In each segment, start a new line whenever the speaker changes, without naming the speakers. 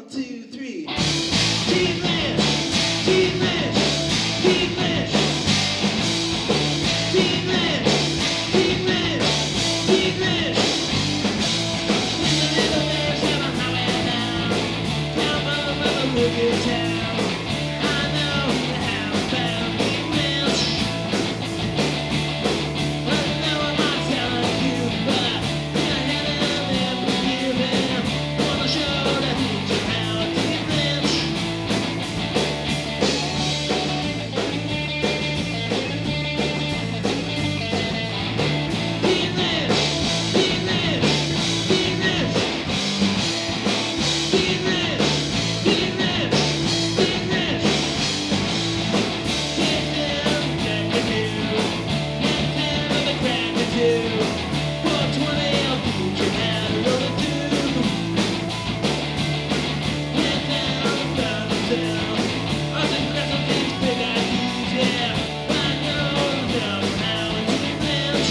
2, 3. Team Lynch! Team Lynch! Team Lynch! Team Lynch! Team Lynch! Team Lynch! In the middle there's a highway now. Down below the wicked town. I know the house found Team Lynch. I know I'm not telling you, but I haven't been forgiven. Wanna show the teacher how Team Lynch. Team Lynch! Team Lynch! Team Lynch! Team Lynch! Team Lynch! Team Lynch! Get them, get you. Get them with a crack or two. 420, I'll teach you how to roll it too. Get down, down, down. I think that's some things big ideas, yeah. I know down now in Team Lynch.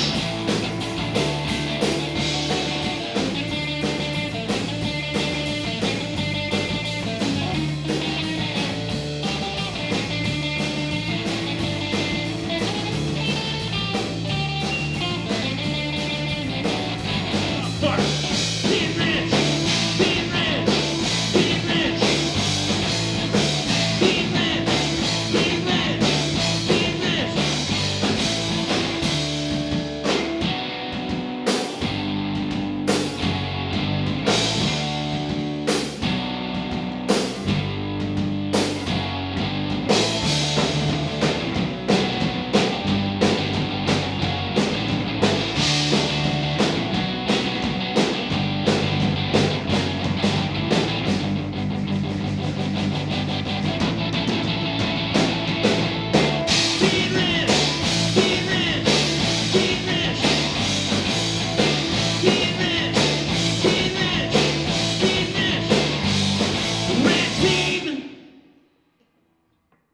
Fart.